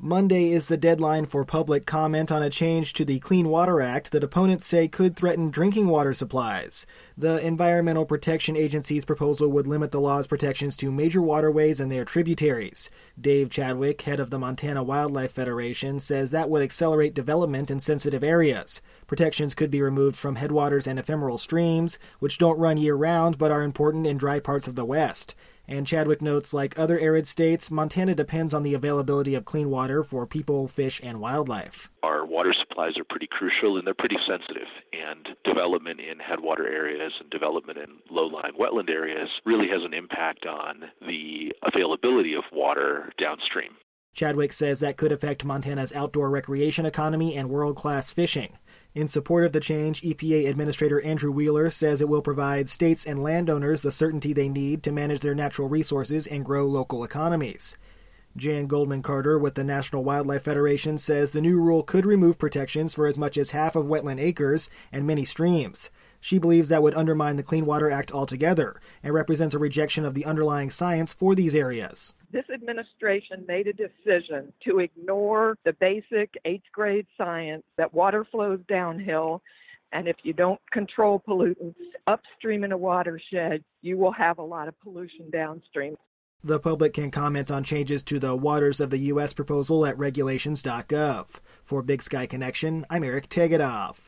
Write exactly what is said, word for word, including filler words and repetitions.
Monday is the deadline for public comment on a change to the Clean Water Act that opponents say could threaten drinking water supplies. The Environmental Protection Agency's proposal would limit the law's protections to major waterways and their tributaries. Dave Chadwick, head of the Montana Wildlife Federation, says that would accelerate development in sensitive areas. Protections could be removed from headwaters and ephemeral streams, which don't run year-round but are important in dry parts of the West. And Chadwick notes, like other arid states, Montana depends on the availability of clean water for people, fish, and wildlife. Our water supplies are pretty crucial and they're pretty sensitive, and development in headwater areas and development in low-lying wetland areas really has an impact on the availability of water downstream. Chadwick says that could affect Montana's outdoor recreation economy and world-class fishing. In support of the change, E P A Administrator Andrew Wheeler says it will provide states and landowners the certainty they need to manage their natural resources and grow local economies. Jan Goldman Carter with the National Wildlife Federation says the new rule could remove protections for as much as half of wetland acres and many streams. She believes that would undermine the Clean Water Act altogether and represents a rejection of the underlying science for these areas. This administration made a decision to ignore the basic eighth grade science that water flows downhill, and if you don't control pollutants upstream in a watershed, you will have a lot of pollution downstream. The public can comment on changes to the Waters of the U S proposal at regulations dot gov. For Big Sky Connection, I'm Eric Tegetthoff.